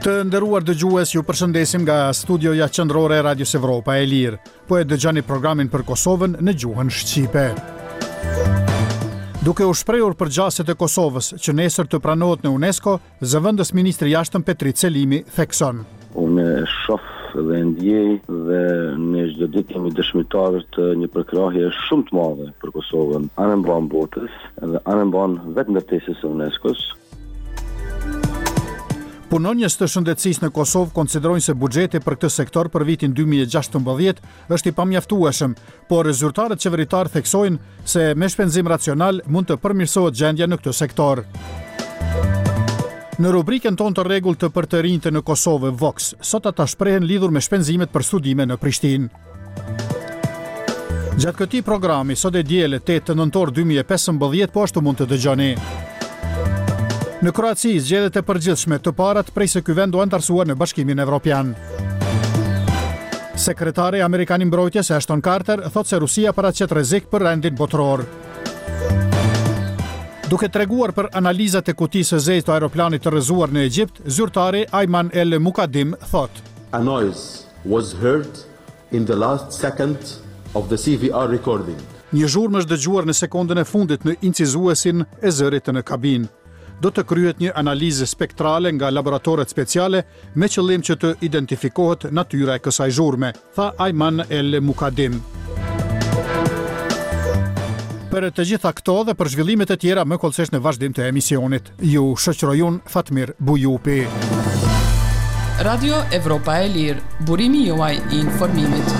Të nderuar dëgjues, ju përshëndesim nga studioja qendrore e Radios Evropa e Lirë. Po e dëgjoni programin për Kosovën në gjuhën shqipe. Duke u shprehur për gjasjet e Kosovës që nesër të pranohet në UNESCO, zëvendës ministri i jashtëm Petrit Selimi thekson. Unë shoh dhe ndjej dhe në çdo ditë jemi dëshmitarë të një përkrahje shumë të madhe për Kosovën, anë mban botës dhe anë mban vetë ndërtesës së UNESCO-s. Punonjës të shëndetësisë në Kosovë konsiderojnë se buxheti për këtë sektor për vitin 2016 është i pamjaftueshëm, por zyrtarët qeveritar theksojnë se me shpenzim racional mund të përmirësohet gjendja në këtë sektor. Në rubrikën tonë të rregullt të për të rinjtë në Kosovë, Vox, sot ata shprehen lidhur me shpenzimet për studime në Prishtinë. Gjatë këtij programi, sot e diele 8 nëntor 2015, po ashtu mund të dëgjoni. Në Kroaci, zgjedhjet e përgjithshme të parat prej se ky vend u antarësua në Bashkimin Evropian. Sekretari amerikan i mbrojtjes Ashton Carter thotë se Rusia paraqet rrezik për rendin botëror. Duke treguar për analizat e kutisë së zezë të aeroplanit të rrëzuar në Egjipt, zyrtari Ayman El Mukadim thotë: A noise was heard in the last second of the CVR recording. Një zhurmë është dëgjuar në sekondën e fundit në incizuesin e zërit në kabinë. Do të kryhet një analizë spektrale nga laboratoret speciale me qëllim që të identifikohet natyra e kësaj zhurme, tha Ayman El Mukadim. Për të gjitha këto dhe për zhvillimet e tjera më kollësisht në vazhdim të emisionit. Ju shoqëroj unë Fatmir Bujupi. Radio Evropa e Lirë, burimi juaj i informimit.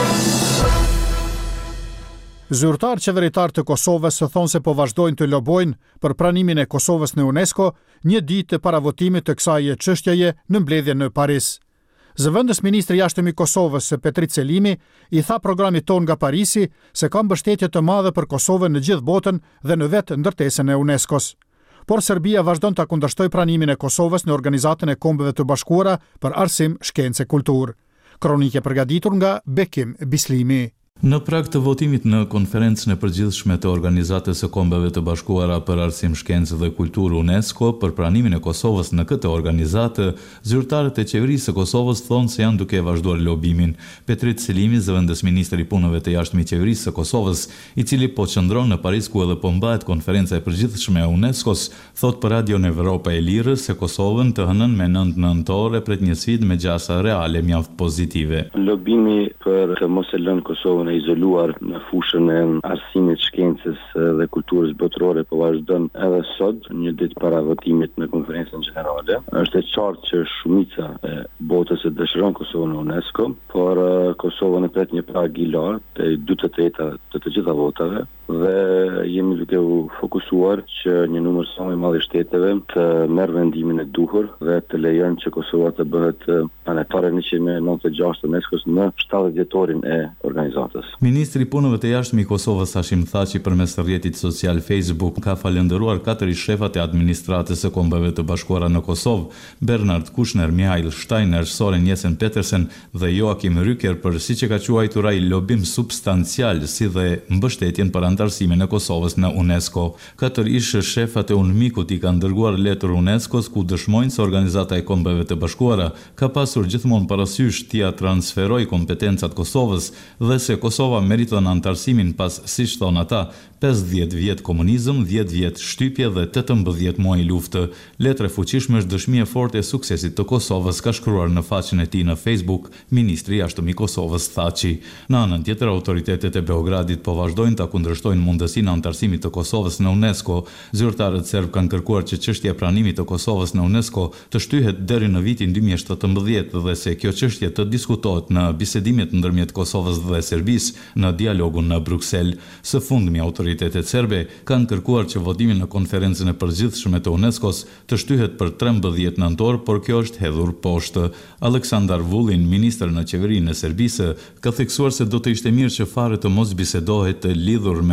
Zyrtar qeveritar të Kosovës thonë se po vazhdojnë të lobojnë për pranimin e Kosovës në UNESCO një ditë të paravotimit të kësaj çështjeje në mbledhjen në Paris. Zëvendës ministri i jashtëm i Kosovës Petrit Selimi i tha programit ton nga Parisi se ka mbështetje të madhe për Kosovën në gjithë botën dhe në vetë ndërtesën e UNESCO-s. Por Serbia vazhdon ta kundërshtoj pranimin e Kosovës në Organizatën e Kombeve të Bashkuara për Arsim, Shkencë e Kulturë. Kronikë e përgatitur nga Bekim Bislimi. Në prag të votimit në konferencën e përgjithshme të Organizatës së Kombeve të Bashkuara për Arsim, Shkencë dhe Kulturë UNESCO për pranimin e Kosovës në këtë organizatë, zyrtarët e qeverisë së Kosovës thonë se janë duke vazhduar lobimin. Petrit Selimi, zëvendës ministri i punëve të jashtme i qeverisë së Kosovës, i cili po qëndron në Paris ku edhe po mbahet konferenca e përgjithshme e UNESCO-s, thotë për Radio Evropa e Lirë se Kosovën të hënën me 9 nëntor e pret një sfidë me gjasa reale mjaft pozitive. Lobimi për të mos e lënë Kosovën e izoluar në fushën e arsimit, shkencës dhe kulturës botërore po vazhdon edhe sot, një ditë para votimit në konferencën gjenerale. Është e qartë që shumica e botës e dëshiron Kosovën në UNESCO, por Kosovën e pret një prag i lartë, 2/3 të gjitha votave, dhe jemi duke u fokusuar që një numër sa më i madh i shteteve të merr vendimin e duhur dhe të lejojnë që Kosova të bëhet anëtare në 196 të UNESCO-s në 70 dhjetorin e organizatës. Ministri i punëve të jashtme i Kosovës Hashim Thaçi përmes rrjetit social Facebook ka falendëruar 4 shefat e administratës së Kombeve të Bashkuara në Kosovë, Bernard Kushner, Mihail Steiner, Soren Jesen Petersen dhe Joachim Rücker për siç e ka quajtur ai lobim substancial si dhe mbështetjen për antarësimin e Kosovës në UNESCO. 4 ish shefat e UNMIK-ut i kanë dërguar letër UNESCO-s ku dëshmojnë se Organizata e Kombeve të Bashkuara ka pasur gjithmonë parasysh t'ia transferoj kompetencat Kosovës dhe se Kosova meriton antarësimin pas, siç thon ata, 50 vjet komunizëm, 10 vjet shtypje dhe 18 muaj luftë. Letra e fuqishme është dëshmi e fortë e suksesit të Kosovës, ka shkruar në faqen e tij në Facebook ministri i jashtëm i Kosovës Thaçi. Në anën tjetër, autoritetet e Beogradit po vazhdojnë ta kundërshtojnë mundësinë e antarësimit të Kosovës në UNESCO. Zyrtarët serb kanë kërkuar që çështja e pranimit të Kosovës në UNESCO të shtyhet deri në vitin 2017 dhe se kjo çështje të diskutohet në bisedimet ndërmjet Kosovës dhe Serbisë në dialogun në Bruksel. Së fundmi, autoritetet serbe kanë kërkuar që votimi në konferencën e përgjithshme të UNESCO-s të shtyhet për 13 nëntor, por kjo është hedhur poshtë. Aleksandar Vulin, ministër në qeverinë e Serbisë, ka theksuar se do të ishte mirë që fare të mos bisedohet lidhur me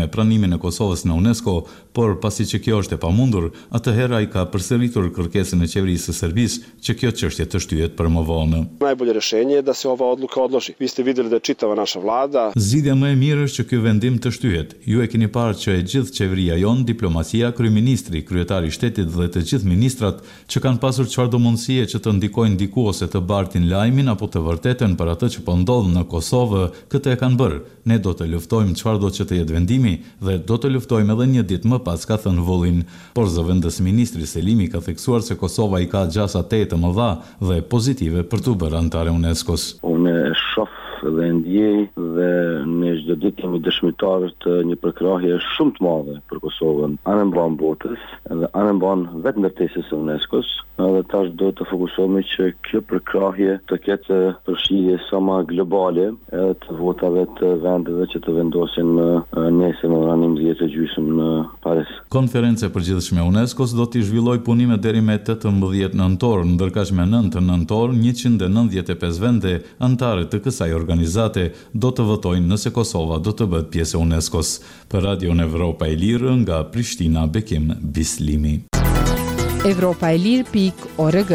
me pranimin e Kosovës në UNESCO, por pasi që kjo është e pamundur, atëherë ai ka përsëritur kërkesën e qeverisë së Serbisë që kjo çështje të shtyhet për më vonë. Najbolje rješenje je da se ova odluka odloži. Vi ste videli da čitava naša vlada. Zgjidhja më e mirë është që ky vendim të shtyhet. Ju e keni parë që e gjithë qeveria jon, diplomacia, kryeministri, kryetari i shtetit dhe të gjithë ministrat që kanë pasur çfarëdo mundësie që të ndikojnë diku ose të bartin lajmin apo të vërtetën për atë që po ndodh në Kosovë, këtë e kanë bërë. Ne do të luftojmë çfarëdo që të jetë vendimi dhe do të luftojmë edhe një ditë më pas, ka thënë Vullin. Por zëvendës ministri Selimi ka theksuar se Kosova i ka gjasa të mëdha dhe pozitive për të bërë antare UNESCO-s. Unë e shoh dhe ndjej dhe ne çdo ditë jemi dëshmitarë të një përkrahje shumë të madhe për Kosovën, anëmban botës dhe anëmban vetë ndërtesës së UNESCO-s. Dhe tash do të fokusohemi që kjo përkrahje të ketë përfshirje sa më globale edhe të votave të vendeve që të vendosin nesër në orarin 10:30 në Paris. Konferenca e përgjithshme e UNESCO-s do të zhvillojë punime deri me 18 nëntor, ndërkaq me 9 nëntor 195 vende anëtare të kësaj organizate do të votojnë nëse Kosova do të bëhet pjesë e UNESCO-s. Për Radio Evropa e Lirë nga Prishtina, Bekim Bislimi. Evropaelir.org.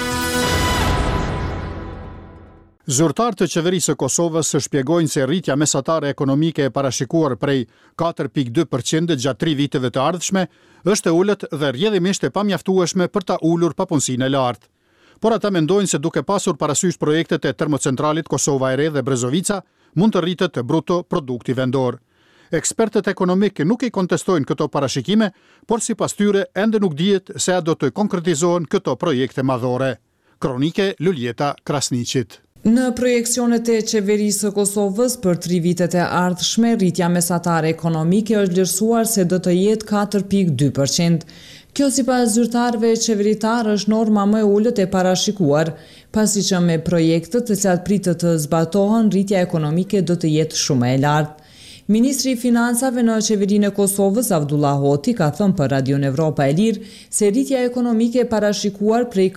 Zyrtarët e qeverisë së Kosovës shpjegojnë se rritja mesatare ekonomike e parashikuar prej 4.2% gjatë 3 viteve të ardhshme është e ulët dhe rrjedhimisht e pamjaftueshme për ta ulur papunësinë e lartë. Por ata mendojnë se duke pasur parasysh projektet e termocentralit Kosova e Re dhe Brezovica, mund të rritet bruto produkti vendor. Ekspertët ekonomik nuk i kontestojnë këto parashikime, por sipas tyre ende nuk dihet se a do të konkretizohen këto projekte madhore. Kronike Luljeta Krasniqit. Në projeksionet e qeverisë së Kosovës për 3 vitet e ardhshme, rritja mesatare ekonomike është vlerësuar se do të jetë 4.2%. Kjo sipas zyrtarëve qeveritar është norma më e ulët e parashikuar, pasi që me projektet të cilat pritet të zbatohen, rritja ekonomike do të jetë shumë e lartë. Ministri i Financave në qeverinë e Kosovës, Avdullah Hoti, ka thënë për Radio Evropa e Lirë se rritja ekonomike e parashikuar prej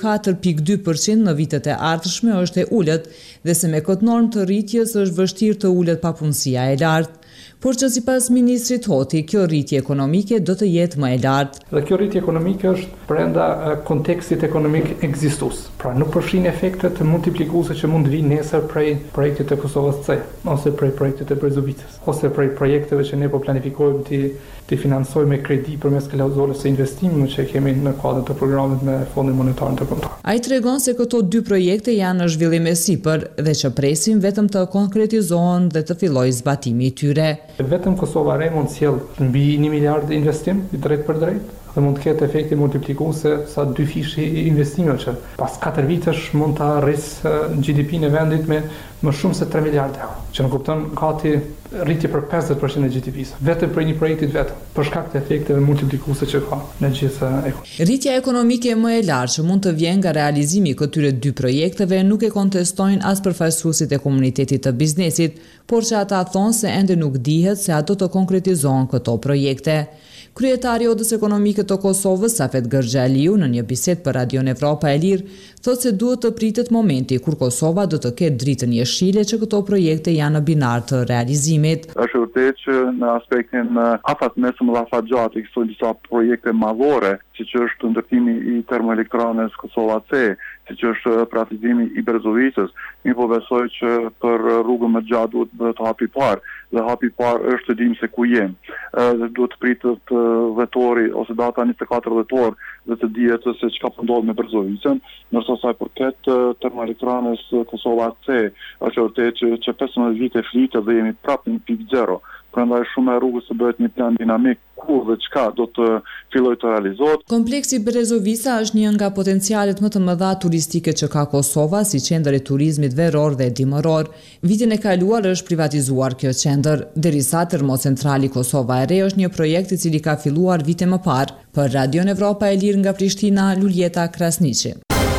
4.2% në vitet e ardhshme është e ulët dhe se me këtë normë të rritjes është vështirë të ulët papunësia e lartë. Por që sipas ministrit Hoti, kjo rritje ekonomike do të jetë më e lartë. Dhe kjo rritje ekonomike është brenda kontekstit ekonomik ekzistues. Pra nuk përfshin efektet multiplikuese që mund të vinë nesër prej projektit të Kosovës C, ose prej projektit të Brezovicës, ose prej projekteve që ne po planifikojmë të financojmë me kredi përmes klauzulës së investimit që kemi në kuadër të programit me Fondin Monetar Ndërkombëtar. Ai tregon se këto 2 projekte janë në zhvillim e sipër dhe që presim vetëm të konkretizohen dhe të fillojë zbatimi i tyre. Vetëm Kosova Re mund sjell mbi 1 miliard investim drejt për drejt dhe mund të ketë efekte multiplikuese sa 2 fishi investimeve që pas 4 vitesh mund të arrisë GDP-n e vendit me më shumë se 3 miliardë euro, që në kupton gati rritje për 50% e GDP-s, vetëm për një projekti vetëm, për shkak të efekteve multiplikuese që ka në gjithë ekonominë. Rritja ekonomike më e lartë që mund të vjen nga realizimi i këtyre 2 projekteve nuk e kontestojnë as përfaqësuesit e komunitetit të biznesit, por që ata thonë se ende nuk dihet se a do të konkretizohen këto projekte. Kryetari i Odës Ekonomike të Kosovës, Safet Gërxhaliu, në një bisedë për Radio Evropa e Lirë, thotë se duhet të pritet momenti kur Kosova do të ketë dritën jeshile që këto projekte janë në binar të realizimit. Është vërtet që në aspektin afatmesëm dhe afatgjatë ekzistojnë disa projekte madhore, siç është ndërtimi i termoelektranës Kosova C, siç është privatizimi i Brezovicës. Mi po besoj që për rrugën më gjatë duhet bëhet hapi i parë, dhe hapi i parë është të dimë se ku jemi. Dhe duhet të pritet vetori ose data 24 vetor dhe të dihet se çka po ndodh me Brezovicën, ndërsa sa i përket termoelektranës Kosova C, është vërtet që 15 vite flitet dhe jemi prapë në pikë zero. Prandaj shumë e rrugës të bëhet një plan dinamik kur dhe çka do të fillojë të realizohet. Kompleksi Brezovica është një nga potencialet më të mëdha turistike që ka Kosova si qendër e turizmit veror dhe dimëror. Vitin e kaluar është privatizuar kjo qendër, derisa termocentrali Kosova e Re është një projekt i cili ka filluar vite më parë. Për Radio Evropa e Lirë nga Prishtina, Luljeta Krasniqi.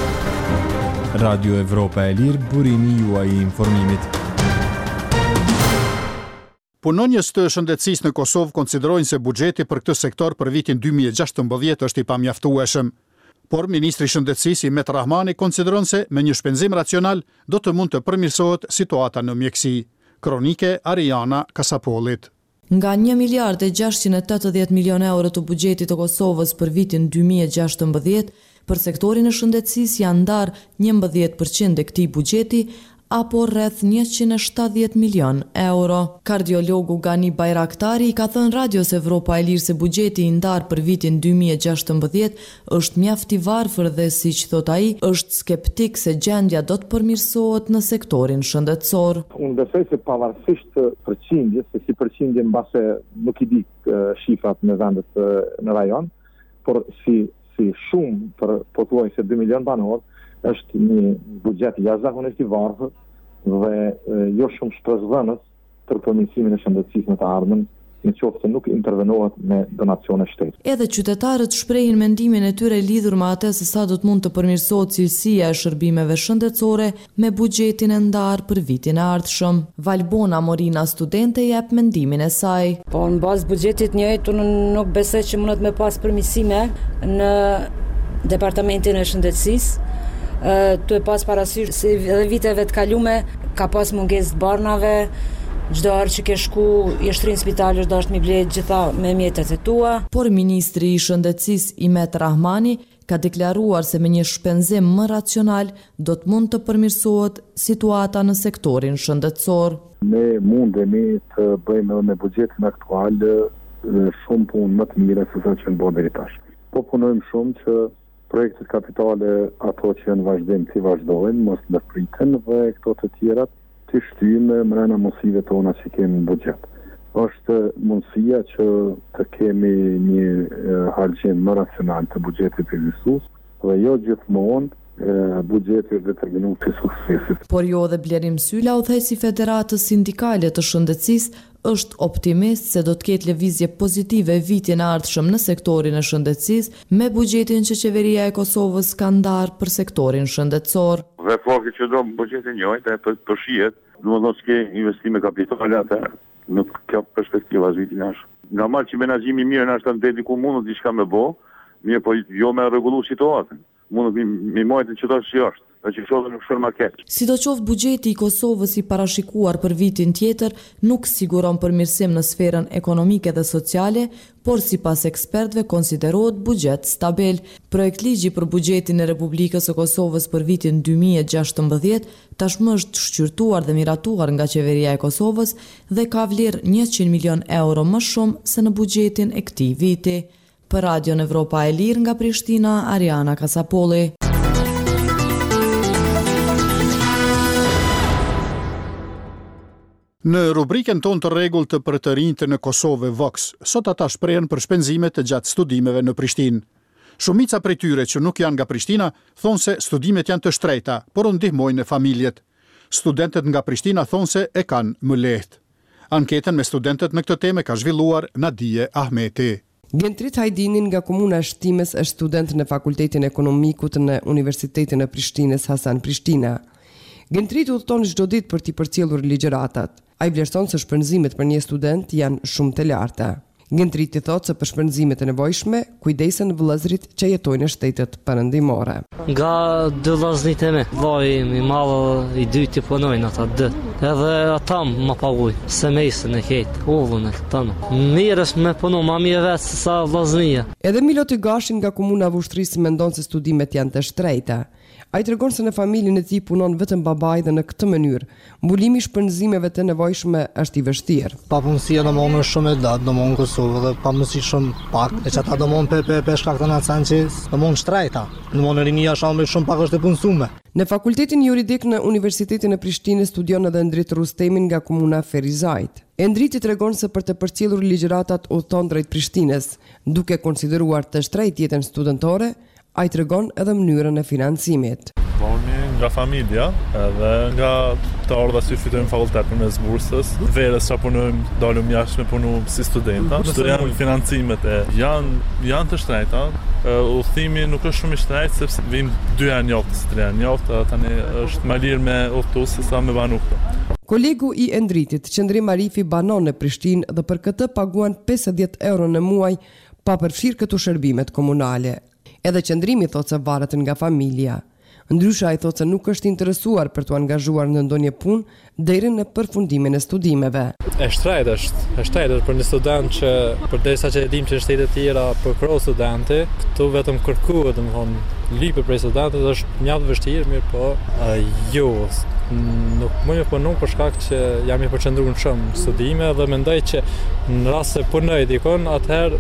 Radio Evropa e Lirë, burimi juaj i informimit. Punonjës të shëndetësisë në Kosovë konsiderojnë se buxheti për këtë sektor për vitin 2016 është i pamjaftueshëm. Por ministri i shëndetësisë Imet Rahmani konsideron se me një shpenzim racional do të mund të përmirësohet situata në mjeksi. Kronike Ariana Kasapollit. Nga 1 miliard e 680 milion euro të buxhetit të Kosovës për vitin 2016, për sektorin e shëndetësisë janë ndarë 11% e këtij buxheti, apo rreth 170 milion euro. Kardiologu Gani Bajraktari ka thënë Radios Evropa e Lirë se buxheti i ndarë për vitin 2016 është mjaft i varfër dhe siç thot ai, është skeptik se gjendja do të përmirësohet në sektorin shëndetësor. Unë besoj se pavarësisht të përqindjes, se si përqindje mbase nuk i di shifrat në vendet në rajon, por si shumë për pothuajse 2 milion banor, është një buxhet jashtëzakonisht i varfër dhe jo shumë shpresdhënës për përmirësimin e shëndetësisë në të ardhmen, në qoftë se nuk intervenohet me donacione shtetit. Edhe qytetarët shprehin mendimin e tyre lidhur me atë se sa do të mund të përmirësohet cilësia e shërbimeve shëndetësore me buxhetin e ndarë për vitin e ardhshëm. Valbona Morina, studente, jep mendimin e saj. Po në bazë buxhetit njëjtë unë nuk besoj që mundet me pas përmirësime në departamentin e shëndetësisë. Tu e pas parasysh se edhe viteve të kalume ka pas mungesë të barnave, çdo herë që ke shku i shtrin spitali do është mi ble gjitha me mjetet e tua. Por ministri i shëndetësisë Imet Rahmani ka deklaruar se me një shpenzim më racional do të mund të përmirësohet situata në sektorin shëndetësor. Ne mundemi të bëjmë edhe me buxhetin aktual shumë punë më të mira se sa që në bërë deri tash. Po punojmë shumë që projektet kapitale ato që janë vazhdim të vazhdojnë, mos ndërpriten dhe këto të tjerat të shtyjmë mrena mundësive tona që kemi në buxhet. Është mundësia që të kemi një harxhim më racional të buxhetit ekzistues dhe jo gjithmonë buxheti është determinuar si suksesit. Por jo dhe Blerim Syla, udhëheqësi i Federatës Sindikale të Shëndetësisë, është optimist se do të ketë lëvizje pozitive vitin e ardhshëm në sektorin e shëndetësisë me buxhetin që qeveria e Kosovës ka ndarë për sektorin shëndetësor. Dhe fakti që do buxhetin njëjtë për shihet, domethënë s'ke investime kapitale atë, nuk ka perspektiva as vitin e ardhshëm. Nga marrë që menaxhimi mirë na është deri ku mundet diçka me bë, mirë po jo me rregullu situatën. Mundet mi mojtë që tash si është. Sidoqoftë buxheti i Kosovës i parashikuar për vitin tjetër nuk siguron përmirësim në sferën ekonomike dhe sociale, por sipas ekspertëve konsiderohet buxhet stabil. Projektligji për buxhetin e Republikës së Kosovës për vitin 2016 tashmë është shqyrtuar dhe miratuar nga qeveria e Kosovës dhe ka vlerë 100 milion euro më shumë se në buxhetin e këtij viti. Për Radion Evropa e Lirë nga Prishtina, Ariana Kasapolli. Në rubrikën tonë të rregullt të për të rinjtë në Kosovë Vox, sot ata shprehen për shpenzimet të gjatë studimeve në Prishtinë. Shumica prej tyre që nuk janë nga Prishtina thonë se studimet janë të shtrejta, por u ndihmojnë familjet. Studentët nga Prishtina thonë se e kanë më lehtë. Anketën me studentët në këtë temë ka zhvilluar Nadije Ahmeti. Gentrit Hajdinin nga komuna e Shtimes është student në Fakultetin Ekonomikut në Universitetin e Prishtinës Hasan Prishtina. Gentrit udhëton çdo ditë për t'i përcjellur ligjëratat. Ai vlerëson se shpenzimet për një student janë shumë të larta. Gentriti thotë se për shpenzimet e nevojshme kujdesen vëllezërit që jetojnë në shtetet perëndimore. Nga dy vllazërit e mi, vllai i madh i dyti punojnë ata dy. Edhe ata më paguajnë, se mesën e ketë, ullën e këta. Mirë është me punu, ma mirë vetë se sa vllaznia. Edhe Milo Tygashin nga komuna e Vushtrrisë mendon se studimet janë të shtrejta. Ai tregon se në familjen e tij punon vetëm babai dhe në këtë mënyrë mbulimi i shpenzimeve të nevojshme është i vështirë. Papunësia domosdoshmë është shumë e lehtë, domosdoshmë në Kosovë dhe pamundësi shumë pak. E çata domosdoshmë pe shkak të naçançes, domosdoshmë shtrejta. Domosdoshmë rinia shumë pak është e punësuar. Në Fakultetin Juridik në Universitetin e Prishtinës studion edhe Endrit Rustemin nga komuna Ferizajt. Endriti tregon se për të përcjellur ligjëratat udhton drejt Prishtinës, duke konsideruar të shtrejtë jetën studentore. Ai tregon edhe mënyrën e financimit. Voni nga familja edhe nga të ardha si fitojmë fakultet përmes bursës. Verës që punojmë, dalëm jashtë me punu si studenta. Çdo janë financimet janë të shtrejta. Udhëtimi nuk është shumë i shtrejtë sepse vijmë 2 herë në javë, 3 herë në javë, tani është më lirë me udhëtu se sa me banu këto. Kolegu i Endritit, Qendrim Arifi, banon në Prishtinë dhe për këtë paguan 50 euro në muaj pa përfshirë këto shërbimet komunale. Edhe qendrimi thotë se varet nga familja. Ndryshe ai thotë se nuk është interesuar për të angazhuar në ndonjë punë deri në përfundimin e studimeve. E shtrenjtë për një student që përderisa që e dim që në shtete tjera përkro studenti, këtu vetëm kërkuhet, domethënë lypë prej studentët është mjaft vështirë, mirë po jo. Nuk më me punu për shkak që jam i përqendruar shumë studime dhe mendoj që në rast se punoj dikon, atëherë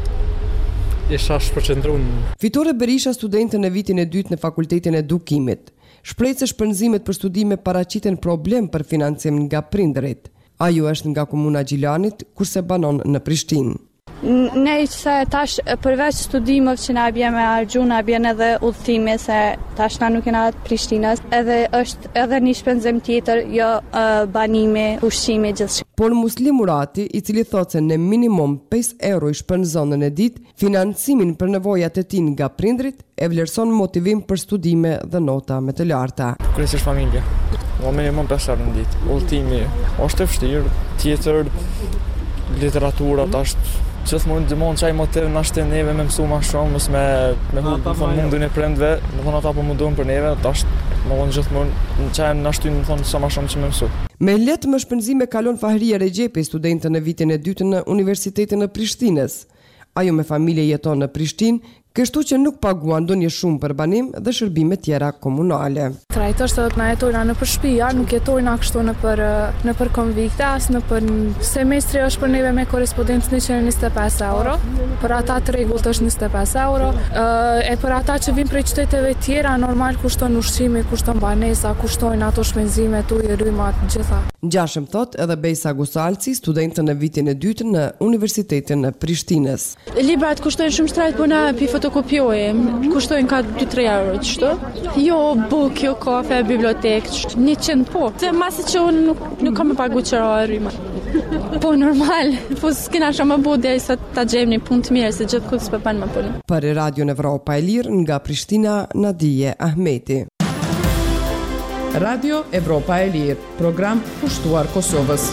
isha shpërqendruar. Fitore Berisha, studente në vitin e dytë në Fakultetin e Edukimit, shpreh se shpenzimet për studime paraqiten problem për financim nga prindërit. Ajo është nga komuna Gjilanit, kurse banon në Prishtinë. Ne se tash përveç studimeve që na bjen me argju, na bjen edhe udhëtime se tash na nuk jena të Prishtinës, edhe është edhe një shpenzim tjetër, jo banime, ushqime, gjithçka. Por Muslim Murati, i cili thotë se në minimum 5 euro i shpenzon në ditë, financimin për nevojat e tij nga prindrit e vlerëson motivim për studime dhe nota më të larta. Kryesisht familja. Minimum 5 euro në ditë. Udhëtimi është e vështirë, tjetër literatura është gjithmonë dëmon çaj motiv na shtë neve me mësu më shumë, mos me mundin e prindve, domethënë ata po mundon për neve, tash domethënë gjithmonë çaj na shtyn domethënë sa më shumë që më mësu. Me letë më shpenzime kalon Fahria Regjepi, studente në vitin e dytë në Universitetin e Prishtinës. Ajo me familje jeton në Prishtinë, kështu që nuk paguan ndonjë shumë për banim dhe shërbime tjera komunale. Trajtojnë se na jetojna në për shtëpi, nuk jetojna kështu në për konvikte, as në për semestri është për neve me korrespondencë 125 euro, për ata të rregullt është 25 euro, e për ata që vinë prej qyteteve tjera normal kushton ushqimi, kushton banesa, kushtojnë ato shpenzime, ujë, rrymat, gjitha. Ngjashëm thot edhe Bejsa Gusalci, studente në vitin e dytë në Universitetin e Prishtinës. Librat kushtojnë shumë shtrejt, po na pi fotokopjojmë, kushtojnë ka 2-3 euro, qështu? Jo buk, jo kafe, bibliotek, 100 po. Se masi që unë nuk kam e pagu qëra e rryma. Po normal, po s'kena shumë më bude, sa ta gjejmë një punë të mirë, se gjithë këtë s'pëpan më punë. Për Radion Evropa e Lirë, nga Prishtina, Nadije Ahmeti. Radio Evropa e Lirë, program pushtuar Kosovës.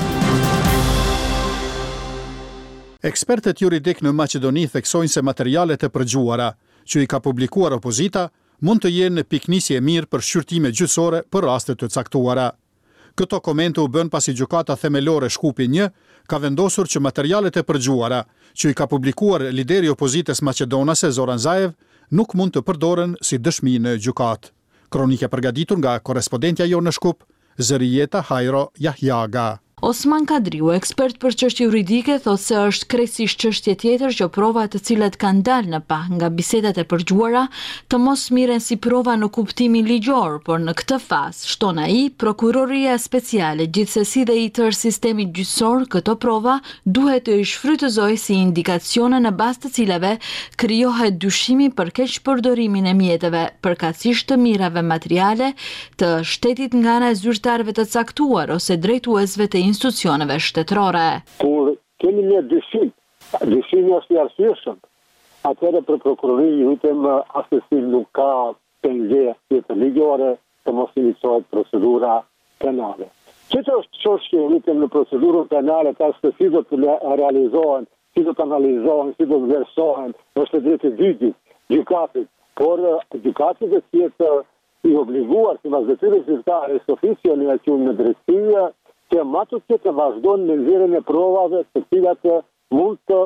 Ekspertët juridik në Maqedoni theksojnë se materialet e përgjuara që i ka publikuar opozita mund të jenë piknisje e mirë për shqyrtime gjyqësore për raste të caktuara. Këto komente u bën pasi gjykata themelore Shkupi 1 ka vendosur që materialet e përgjuara që i ka publikuar lideri i opozitës maqedonase Zoran Zaev nuk mund të përdoren si dëshmi në gjykatë. Kronike përgatitur nga korrespondentja jo në Shkup, Zërijeta Hajro Jahjaga. Osman Kadriu, ekspert për çështje juridike, thotë se është krejtësisht çështje tjetër që provat të cilat kanë dalë në pa nga bisedat e përgjuara të mos miren si prova në kuptimin ligjor, por në këtë fazë, shton ai, prokuroria speciale, gjithsesi dhe i tërë sistemi gjyqësor, këto prova duhet të i shfrytëzojë si indikacione në bazë të cilave krijohet dyshimi për keqpërdorimin e mjeteve, përkatësisht të mirave materiale të shtetit nga ana e zyrtarëve të caktuar ose drejtuesve të institucioneve shtetërore. Kur kemi një dyshimi është i arsyeshëm, atëherë për prokurorinë lutem asesi nuk ka pengje tjetër ligjore të mos iniciohet procedura penale. Që është çështje lutem në procedurën penale, ka se si do të realizohen, si do të analizohen, si do të vlerësohen, është drejtë e gjykatit, por gjykati do të jetë i obliguar si pas detyrës zyrtare oficio në drejtësi që matë të vazhdojnë në nxjerrjen e provave të cilat mund të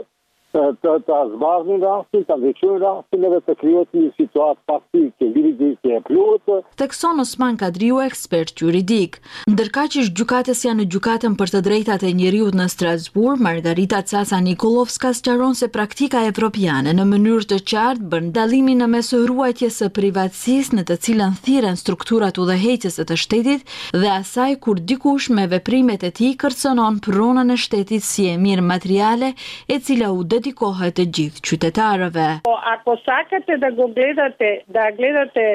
zbardhin rastin, të ndriçojnë rastin edhe të krijohet një situatë faktike, juridike e plotë. Thekson Osman Kadriu, ekspert juridik. Ndërkaq që gjykatës janë në gjykatën për të drejtat e njeriut në Strasburg, Margarita Caca Nikolovska sqaron se praktika evropiane në mënyrë të qartë bën dallimin në mes ruajtjes së privatësisë në të cilën thirren strukturat udhëheqëse të shtetit dhe asaj kur dikush me veprimet e tij kërcënon pronën e shtetit si e mirë materiale e cila u dedikohet të gjithë qytetarëve. Ako sakate da gledate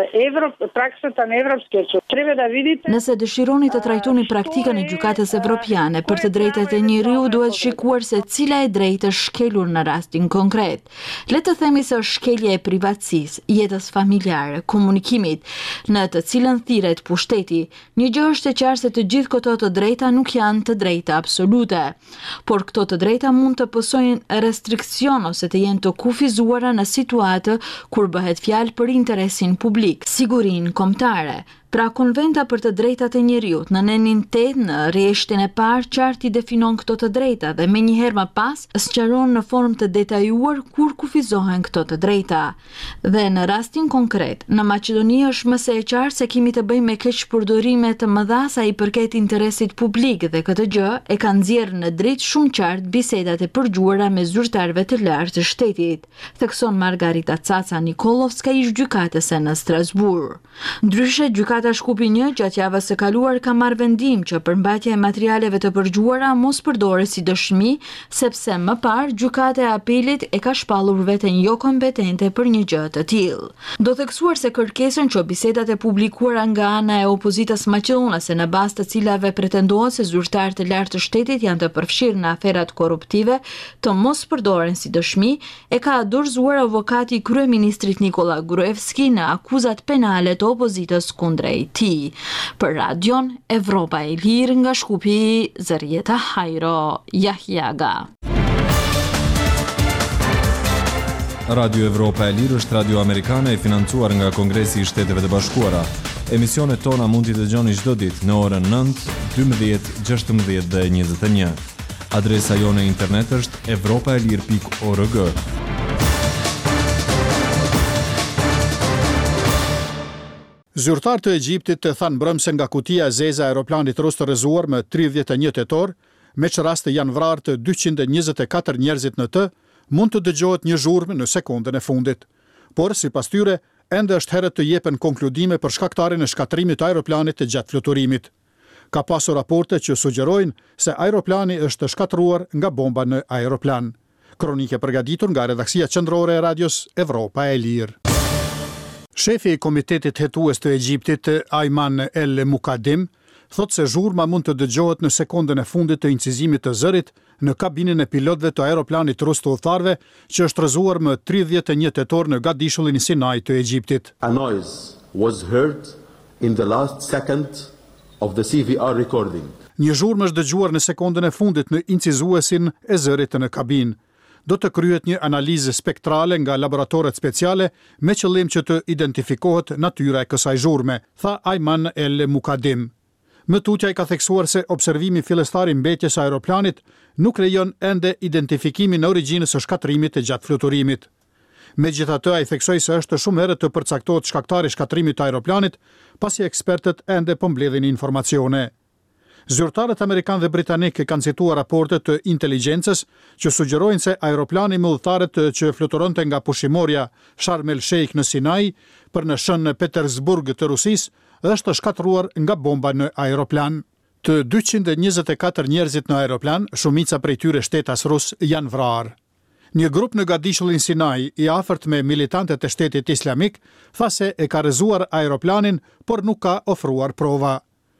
praksata në evropske, treba da vidite. Nëse dëshironi të trajtoni praktikën e gjykatës evropiane për të drejtat e njeriu, duhet shikuar se cila e drejtë është shkelur në rastin konkret. Le të themi se është shkelja e privatësisë, jetës familjare, komunikimit, në të cilën thirret pushteti. Një gjë është e qartë se të gjithë këto të drejta nuk janë të drejta absolute, por këto të drejta mund të pësojnë restriksion ose të jenë të kufizuara në situatë kur bëhet fjalë për interesin publik, sigurinë kombëtare. Pra konventa për të drejtat e njeriut në nenin 8 në rreshtin e parë qartë i definon këto të drejta dhe menjëherë më pas sqaron në formë të detajuar kur kufizohen këto të drejta. Dhe në rastin konkret, në Maqedoni është më së e qartë se kemi të bëjmë me keqpërdorime të mëdha sa i përket interesit publik dhe këtë gjë e ka nxjerrë në dritë shumë qartë bisedat e përgjuara me zyrtarëve të lartë të shtetit, thekson Margarita Caca Nikolovska ish gjykatëse në Strasburg. Ndryshe gjykata Shkupi 1 gjatë javës së kaluar ka marrë vendim që përmbajtja e materialeve të përgjuara mos përdoret si dëshmi, sepse më parë gjykata e apelit e ka shpallur veten jo kompetente për një gjë të tillë. Do theksuar se kërkesën që bisedat e publikuara nga ana e opozitës maqedonase në bazë të cilave pretendohet se zyrtarët e lartë të shtetit janë të përfshirë në aferat korruptive të mos përdoren si dëshmi, e ka dorëzuar avokati i kryeministrit Nikola Gruevski në akuzat penale të opozitës kundër ti. Për Radion Evropa e Lirë nga Shkupi, Zërieta Hajro Jahjaga. Radio Evropa e Lirë është radio amerikane e financuar nga Kongresi i Shteteve të Bashkuara. Emisionet tona mund t'i dëgjoni çdo ditë në orën 9, 12, 16 dhe 21. Adresa jone internet është europaelir.org. Zyrtarët e Egjiptit të thanë mbrëmse nga kutia e zeza e aeroplanit rus të rrezuar më 31 tetor, me që raste janë vrarë të 224 njerëzit në të, mund të dëgjohet një zhurmë në sekondën e fundit. Por, sipas tyre, ende është herët të jepen konkludime për shkaktarin e shkatrimit të aeroplanit të gjatë fluturimit. Ka pasur raporte që sugjerojnë se aeroplani është shkatruar nga bomba në aeroplan. Kronike përgatitur nga redaksia qendrore e radios Evropa e Lirë. Shefi i Komitetit Hetues të Egjiptit, Ayman El Mukadim, thot se zhurma mund të dëgjohet në sekondën e fundit të incizimit të zërit në kabinën e pilotëve të aeroplanit rus të udhëtarëve që është rrezuar më 31 tetor në gadishullin Sinai të Egjiptit. A noise was heard in the last second of the CVR recording. Një zhurmë është dëgjuar në sekondën e fundit në incizuesin e zërit në kabinë. Do të kryhet një analizë spektrale nga laboratoret speciale me qëllim që të identifikohet natyra e kësaj zhurme, tha Ayman El Mukadim. Më tutja i ka theksuar se observimi fillestar i mbetjes së aeroplanit nuk lejon ende identifikimin e origjinës së shkatrimit të gjatë fluturimit. Megjithatë, ai theksoi se është shumë herët të përcaktohet shkaktari i shkatrimit të aeroplanit, pasi ekspertët ende po mbledhin informacione. Zyrtarët amerikan dhe britanik kanë cituar raporte të inteligjencës që sugjerojnë se aeroplani me udhëtarët që fluturonte nga pushimorja Sharm el Sheikh në Sinai për në shën Petersburg të Rusisë është shkatruar nga bomba në aeroplan. Të 224 njerëzit në aeroplan, shumica prej tyre shtetas rus, janë vrarë. Një grup në gadishullin Sinai i afërt me militantët e shtetit islamik tha se e ka rrezuar aeroplanin, por nuk ka ofruar prova.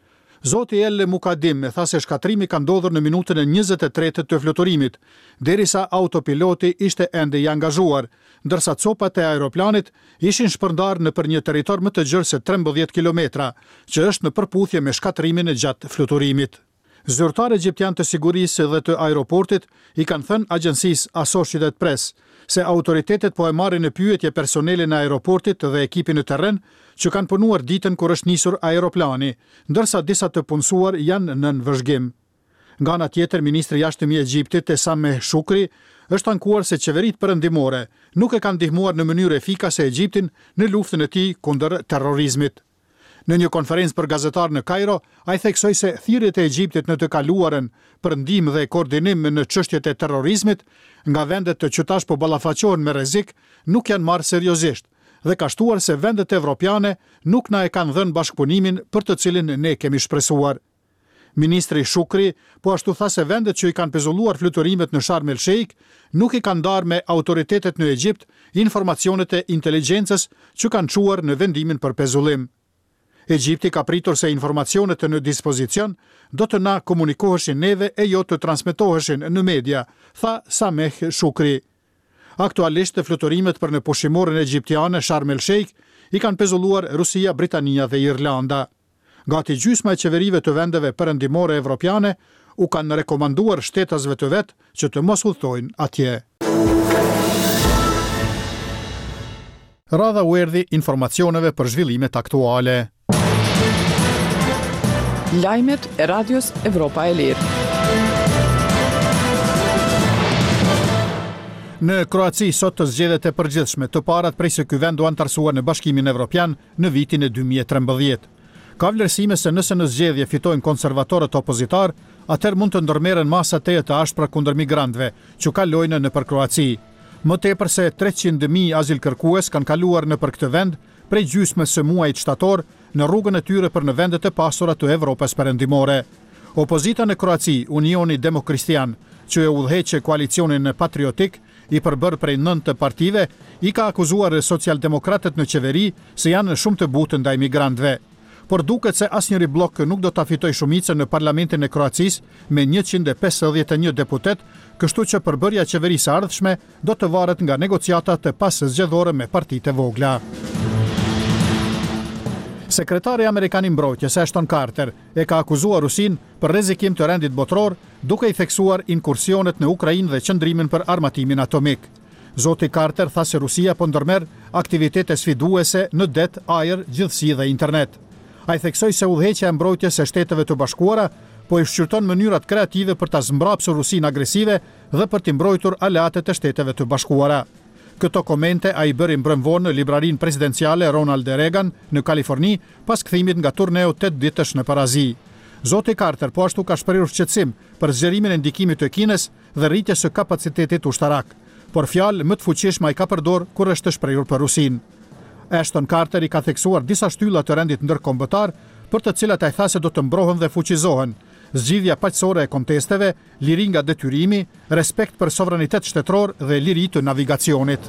Zoti El Mukadim tha se shkatrimi ka ndodhur në minutën e 23 të fluturimit, derisa autopiloti ishte ende i angazhuar, ndërsa copat e aeroplanit ishin shpërndarë nëpër një territor më të gjerë se 13 kilometra, që është në përputhje me shkatrimin e gjatë fluturimit. Zyrtar egjiptian të sigurisë dhe të aeroportit i kanë thënë agjencisë Associated Press se autoritetet po e marrin në pyetje personelin e aeroportit dhe ekipin në terren që kanë punuar ditën kur është nisur aeroplani, ndërsa disa të punësuar janë nën vëzhgim. Nga ana tjetër, ministri i jashtëm i Egjiptit, Sameh Shukri, është ankuar se qeveritë perëndimore nuk e kanë ndihmuar në mënyrë efikase Egjiptin në luftën e tij kundër terrorizmit. Në një konferencë për gazetarë në Kairo, ai theksoi se thirrjet e Egjiptit në të kaluarën për ndihmë dhe koordinim në çështjet e terrorizmit nga vendet që tash po ballafaqohen me rrezik nuk janë marrë seriozisht dhe ka shtuar se vendet evropiane nuk na e kanë dhënë bashkëpunimin për të cilin ne kemi shpresuar. Ministri Shukri po ashtu tha se vendet që i kanë pezulluar fluturimet në Sharm el Sheikh nuk i kanë ndarë me autoritetet në Egjipt informacionet e inteligjencës që kanë çuar në vendimin për pezullim. Egjipti ka pritur se informacionet në dispozicion do të na komunikoheshin neve e jo të transmetoheshin në media, tha Sameh Shukri. Aktualisht fluturimet për në pushimorën egjiptiane Sharm el Sheikh i kanë pezulluar Rusia, Britania dhe Irlanda. Gati gjysma e qeverive të vendeve perëndimore evropiane u kanë rekomanduar shtetasve të vet që të mos udhtojnë atje. Radha u erdhi informacioneve për zhvillimet aktuale. Lajmet e Radios Evropa e Lirë. Në Kroaci sot të zgjedhjet e përgjithshme të parat prej se ky vend u antarësua në Bashkimin Evropian në vitin e 2013. Ka vlerësime se nëse në zgjedhje fitojnë konservatorët opozitar, atëherë mund të ndërmerren masa teje të ashpra kundër migrantëve që kalojnë nëpër Kroaci. Më tepër se 300.000 azilkërkues kanë kaluar nëpër këtë vend prej gjysmës së muajit shtator në rrugën e tyre për në vendet e pasura të Evropës perëndimore. Opozita në Kroaci, Unioni Demokristian, që e udhëheqë koalicionin patriotik, i përbërë prej 9 partive, i ka akuzuar socialdemokratët në qeveri se janë shumë të butë ndaj migrantëve. Por duket se asnjëri blok nuk do ta fitojë shumicën në parlamentin e Kroacisë me 151 deputet, kështu që përbërja e qeverisë ardhshme do të varet nga negociatat e pas-zgjedhore me partitë e vogla. Sekretari Amerikan i Mbrojtjes Ashton Carter e ka akuzuar Rusin për rrezikim të rendit botror, duke i theksuar inkursionet në Ukrainë dhe qëndrimin për armatimin atomik. Zoti Carter tha se Rusia po ndërmerr aktivitete sfiduese në det, ajër, gjithësi dhe internet. Ai theksoi se udhëheqja e mbrojtjes së Shteteve të Bashkuara po i shqyrton mënyrat kreative për ta zmbrapsur Rusinë agresive dhe për t'i mbrojtur aleatet e Shteteve të Bashkuara. Këto komente ai bëri mbrëmvonë në librarinë presidenciale Ronald Reagan në Kaliforni pas kthimit nga turneu 8 ditësh në Parazi. Zoti Carter po ashtu ka shprehur shqetësim për zgjerimin e ndikimit të Kinës dhe rritjes së kapacitetit ushtarak, por fjalë më të fuqishme ai ka përdor kur është shprehur për Rusinë. Ashton Carter i ka theksuar disa shtylla të rendit ndërkombëtar, për të cilat ai tha se do të mbrohen dhe fuqizohen: zgjidhja paqësore e kontesteve, liri nga detyrimi, respekt për sovranitet shtetëror dhe liri të navigacionit.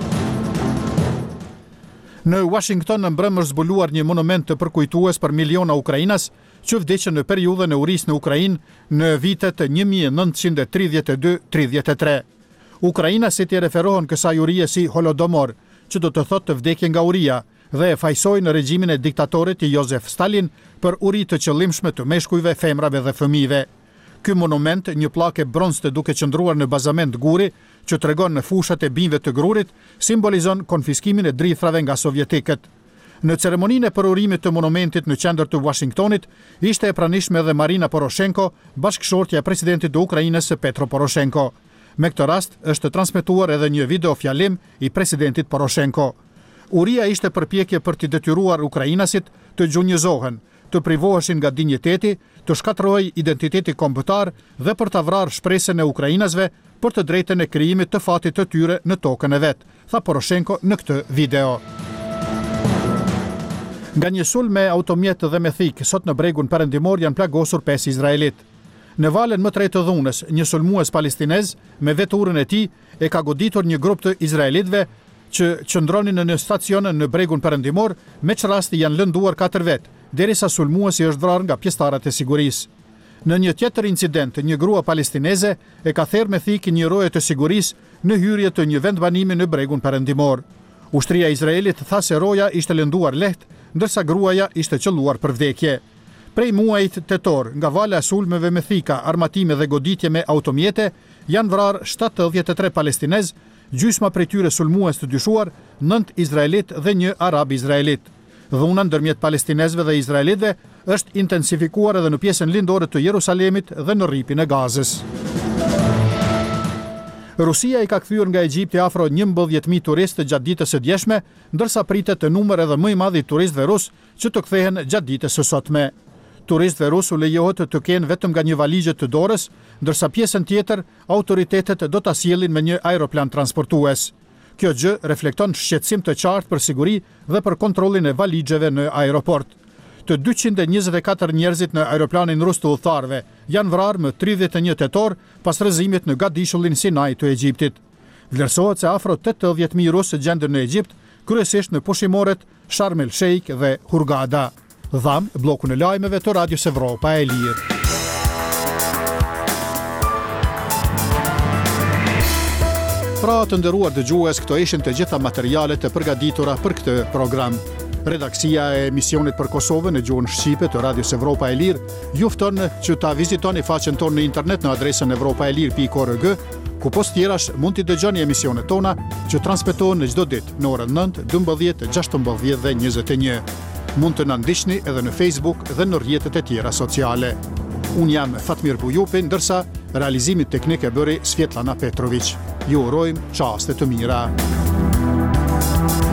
Në Washington në mbrëmë është zbuluar një monument të përkujtues për miliona ukrainas që vdiqën në periudhën e urisë në Ukrainë në vitet 1932-33. Ukrainasit i referohen kësaj urie si Holodomor, që do të thotë të vdekje nga uria, dhe e fajsojnë regjimin e diktatorit Josef Stalin për uri të qëllimshme të meshkujve, femrave dhe fëmijëve. Ky monument, një pllakë bronzë duke qëndruar në bazament guri, që tregon në fushat e bijve të grurit, simbolizon konfiskimin e drithrave nga sovjetikët. Në ceremoninë e përurimit të monumentit në qendër të Washingtonit, ishte e pranishme edhe Marina Poroshenko, bashkëshortja e presidentit të Ukrainës Petro Poroshenko. Me këtë rast është transmetuar edhe një video fjalim i presidentit Poroshenko. Uria ishte përpjekje për t'i detyruar ukrainasit të gjunjëzohen, të privoheshin nga dinjiteti, të shkatërrohej identiteti kombëtar dhe për ta vrarë shpresën e ukrainasve për të drejtën e krijimit të fatit të tyre në tokën e vet, tha Poroshenko në këtë video. Nga një sulm me automjet dhe me thik, sot në bregun perëndimor janë plagosur 5 izraelit. Në valën më të re të dhunës, një sulmues palestinez me veturën e tij e ka goditur një grup të izraelitëve që qëndronin në një stacion në bregun perëndimor, me që rasti janë lënduar 4 vetë, derisa sulmuesi është vrarë nga pjesëtarët e sigurisë. Në një tjetër incident, një grua palestineze e ka therrë me thik një roje të sigurisë në hyrje të një vendbanimi në bregun perëndimor. Ushtria e Izraelit tha se roja ishte lënduar lehtë, ndërsa gruaja ishte qelluar për vdekje. Prej muajit tetor, nga vala e sulmeve me thika, armatime dhe goditje me automjete, janë vrarë 73 palestinez, gjysma prej tyre sulmues të dyshuar, 9 izraelit dhe 1 arab izraelit. Dhuna ndërmjet palestinezve dhe izraelitëve është intensifikuar edhe në pjesën lindore të Jerusalemit dhe në rripin e Gazës. Rusia i ka kthyer nga Egjipti afro 11.000 turistë gjatë ditës së djeshme, ndërsa pritet të numër edhe më i madh i turistëve rus që të kthehen gjatë ditës së sotme. Turistëve rusë u lejohet të kenë vetëm nga një valigje të dorës, ndërsa pjesën tjetër autoritetet do ta sjellin me një aeroplan transportues. Kjo gjë reflekton shqetësim të qartë për siguri dhe për kontrollin e valigjeve në aeroport. Të 224 njerëzit në aeroplanin rus të udhëtarëve janë vrarë më 31 tetor pas rrëzimit në Gadishullin Sinai të Egjiptit. Vlerësohet se afro 80.000 rusë gjenden në Egjipt, kryesisht në pushimoret Sharm el Sheikh dhe Hurghada. Dham blokun e lajmeve të Radios Evropa e Lirë. Pra të nderuar dëgjues, këto ishin të gjitha materialet e përgatitura për këtë program. Redaksia e emisionit për Kosovën në gjuhën shqipe të Radios Evropa e Lirë ju fton që ta vizitoni faqen tonë në internet në adresën evropaelir.org, Ku post tjerash mund t'i dëgjoni emisionet tona që transmetohen në çdo ditë në orën 9, 12, 16 dhe 21. Mund të na ndiqni edhe në Facebook dhe në rrjetet e tjera sociale. Unë jam Fatmir Bujupi, ndërsa realizimin teknik e bëri Svetlana Petrović. Ju urojmë çaste të mira.